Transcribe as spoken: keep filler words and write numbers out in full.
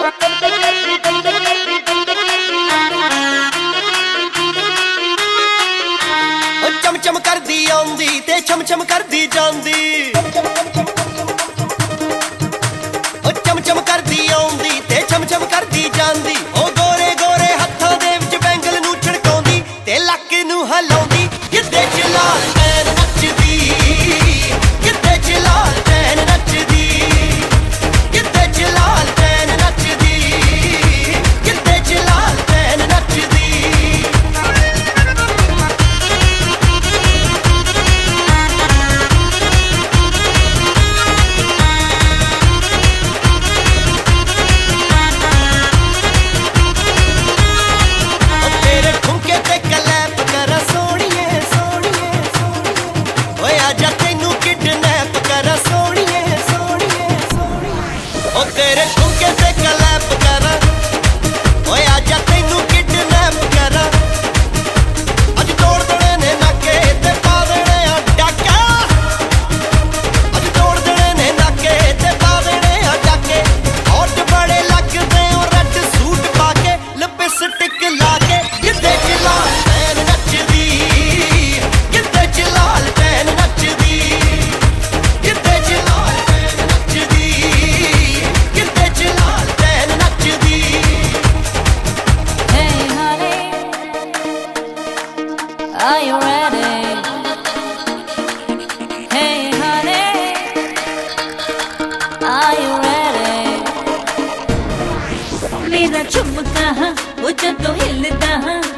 चम कर दी आंदी ते चम चम कर दी जांदी, ओ चम चम कर दी आंदी ते चम चम कर दी जांदी। ओ गोरे गोरे हत्थां दे विच बैंगल नूं छड़काउंदी ते लक नूं हिलाउंदी। गिद्दे च लाल पैन नचदी, गिद्दे च लाल पैन नचदी, गिद्दे च लाल पैन नचदी, गिद्दे च लाल पैन नचदी। तेरे ठुमके ते क्लैप करा, ओए आजा तैनू किडनैप करा। अज तोड़ देने ने नाके ते पा देने आ डाका, अज तोड़ देने ने नाके ते पा देने आ डाके। होठ बड़े लगदे ओ रेड सूट पाके, लिपस्टिक लाके। गिद्दे च लाल पैन नचदी, गिद्दे च लाल पैन नचदी, गिद्दे च लाल पैन नचदी, Are you ready? Hey honey, are you ready? मेरा झुमका वो जदों हिलदा